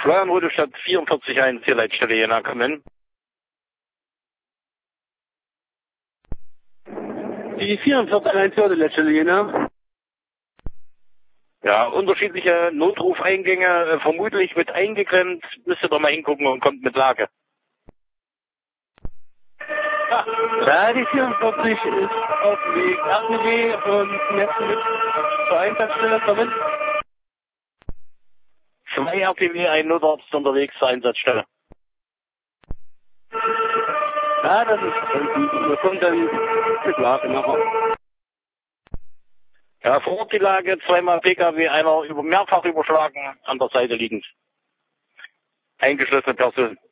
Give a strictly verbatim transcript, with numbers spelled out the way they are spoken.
Florian Rudolstadt vierundvierzig eins, hier Leitstelle Jena, kommen. Die vierundvierzig eins, hier Leitstelle Jena. Ja, unterschiedliche Notrufeingänge, äh, vermutlich mit eingeklemmt. Müsst ihr doch mal hingucken und kommt mit Lage. Ja, die vierundvierzig ist auf dem Weg R T W und jetzt mit zur Einsatzstelle kommen. Zwei R T W, ein Notarzt unterwegs zur Einsatzstelle. Ja, das ist verstanden. Wir kommen dann mit Lage nachher. Ja, vor Ort die Lage, zweimal P K W, einer über mehrfach überschlagen, an der Seite liegend. Eingeschlossene Person.